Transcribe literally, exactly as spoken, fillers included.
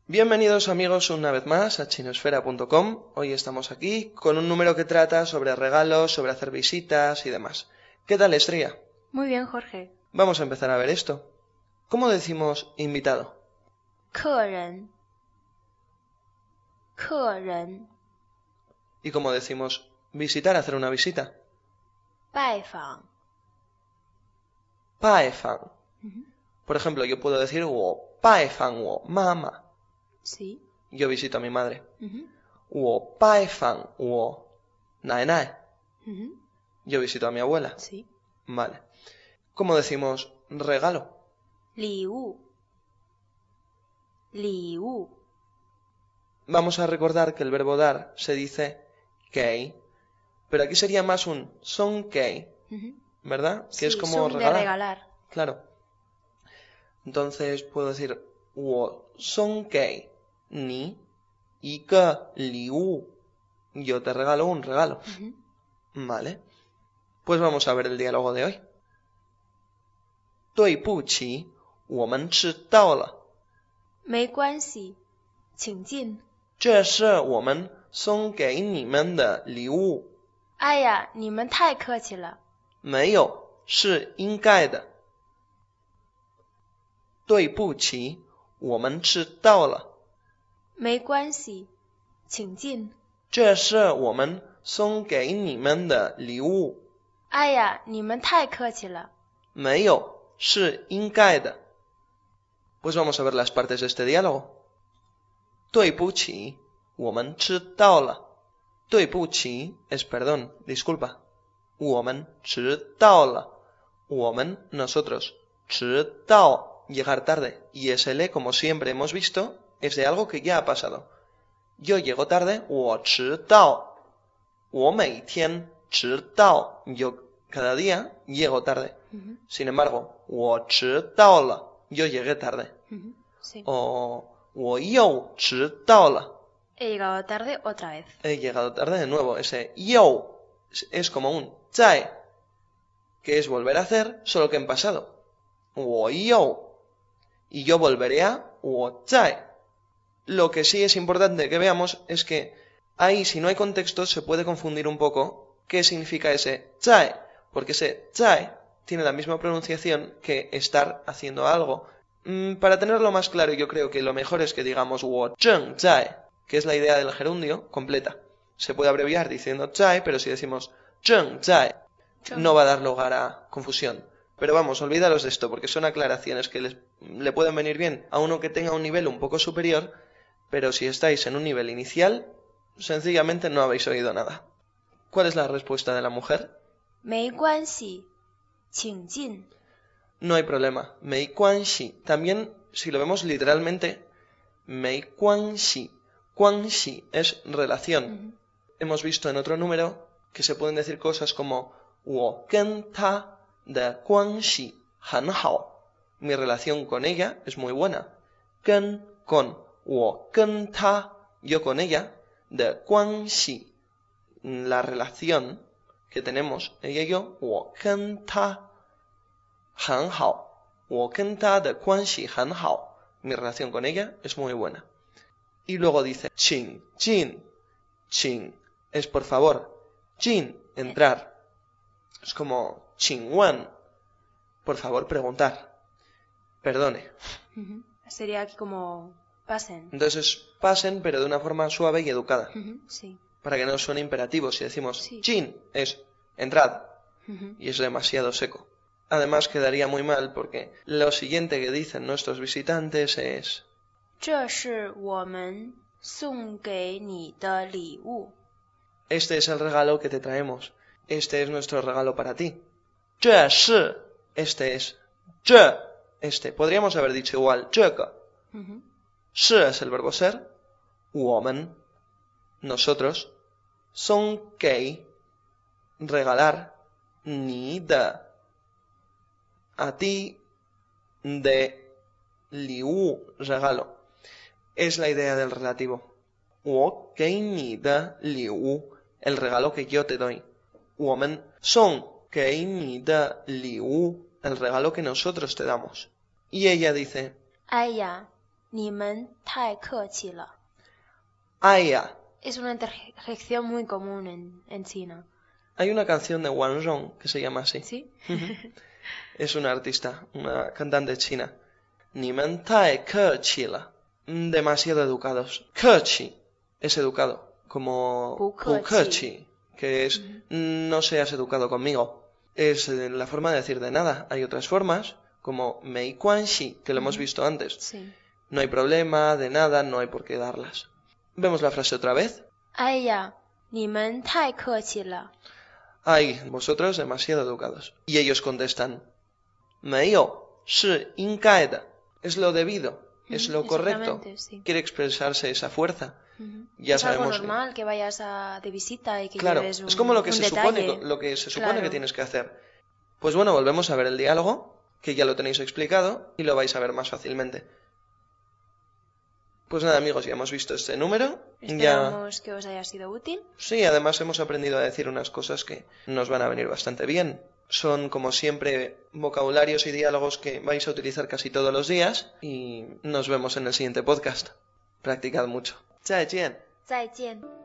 Bienvenidos amigos una vez más a chinosfera punto com. Hoy estamos aquí con un número que trata sobre regalos, sobre hacer visitas y demás. ¿Qué tal, Estrella? Muy bien, Jorge. Vamos a empezar a ver esto. ¿Cómo decimos invitado? 客人，客人， ¿Y cómo decimos visitar, hacer una visita? 拜访， 拜访. Por ejemplo, yo puedo decir 我拜访我妈妈. sí. Yo visito a mi madre. 嗯哼， 我拜访我奶奶. 嗯哼， Yo visito a mi abuela. sí. Vale. ¿Cómo decimos regalo? 礼物，礼物， Vamos a recordar que el verbo dar se dice kei, pero aquí sería más un son kei, 嗯哼， ¿verdad? Que sí, es como son de regalar. regalar. Claro. Entonces puedo decir 我送给你一个礼物. Yo te regalo un regalo. 嗯哼， Vale. Pues vamos a ver el diálogo de hoy. 对不起，我们迟到了。 没关系，请进。 这是我们送给你们的礼物。 哎呀，你们太客气了。 没有，是应该的。对不起，我们迟到了。 没关系，请进。 这是我们送给你们的礼物。 哎呀，你们太客气了。 没有，是应该的。Pues vamos a ver las partes de este diálogo. 对不起，我们迟到了。对不起 es perdón, disculpa. 我们迟到了。我们, nosotros. 迟到, llegar tarde. Y ese le, como siempre hemos visto, es de algo que ya ha pasado. Yo llego tarde, 我迟到。我每天迟到。Yo cada día llego tarde. 嗯 Sin embargo, 我迟到了。Yo llegué tarde. 哼，嗯哼，sí. O 我又迟到了。 He llegado tarde otra vez. He llegado tarde de nuevo. Ese yo es como un 在, que es volver a hacer, solo que en pasado. 我又 y yo volveré a 我在. Lo que sí es importante que veamos es que ahí, si no hay contexto, se puede confundir un poco qué significa ese 在, porque ese 在 tiene la misma pronunciación que estar haciendo algo. Mm, para tenerlo más claro, yo creo que lo mejor es que digamos 我正在, que es la idea del gerundio completa. Se puede abreviar diciendo 在, pero si decimos 正在, no va a dar lugar a confusión. Pero vamos, olvídalos de esto, porque son aclaraciones que les, le pueden venir bien a uno que tenga un nivel un poco superior, pero si estáis en un nivel inicial, sencillamente no habéis oído nada. ¿Cuál es la respuesta de la mujer? 没关系，请进。 No hay problema. 没关系. También, si lo vemos literalmente, 没关系. 关系 es relación. Hemos visto en otro número que se pueden decir cosas como 我跟他的关系很好. Mi relación con ella es muy buena. 跟 con 我跟他 yo con ella 的关系 la relación que tenemos ella y yo 我跟他很好. 我跟他的关系很好. Mi relación con ella es muy buena. Y luego dice 请进. 请 es por favor. 进 entrar. Es como 请问 por favor preguntar. Perdone. Ujú. Sería aquí como pasen. Entonces pasen, pero de una forma suave y educada. Ujú, sí. Para que no suene imperativo. Si decimos Sí. 进 es entrad. Ujú. Y es demasiado seco. Además quedaría muy mal porque lo siguiente que dicen nuestros visitantes es 这是我们送给你的礼物。 este es el regalo que te traemos. Este es nuestro regalo para ti. 这是 este es 这 este. Podríamos haber dicho igual 这个. Ujú. 是 es el verbo ser. 我们 nosotros. 送给 regalar. 你的 a ti de 礼物 regalo. Es la idea del relativo. 我给你的礼物 el regalo que yo te doy. 我们送给你的礼物 el regalo que nosotros te damos. Y ella dice 哎呀， 你们太客气了. 哎呀. Es una interjección muy común en, en China. Hay una canción de Wang Rong que se llama así. ¿Sí? Es una artista, una cantante china. 你们太客气了. Demasiado educados. 客气 es educado, como 不客气. 不客气, que es no seas educado conmigo. Es la forma de decir de nada. Hay otras formas, como 没关系, que lo hemos visto antes. Sí. No hay problema, de nada, no hay por qué darlas. ¿Vemos la frase otra vez? 哎呀，你们太客气了. Ay, vosotros demasiado educados. Y ellos contestan, 没有，是应该的. Es lo debido, es lo correcto. Sí. Quiere expresarse esa fuerza. Uh-huh. Ya es sabemos algo normal que... que vayas a, de visita y que claro, lleves un, es como lo que un se detalle. supone, lo que se supone Claro. que tienes que hacer. Pues bueno, volvemos a ver el diálogo, que ya lo tenéis explicado y lo vais a ver más fácilmente. Pues nada, amigos, ya hemos visto este número. Esperamos ya... que os haya sido útil. Sí, además hemos aprendido a decir unas cosas que nos van a venir bastante bien. Son, como siempre, vocabularios y diálogos que vais a utilizar casi todos los días y nos vemos en el siguiente podcast. Practicad mucho. 再见. 再见.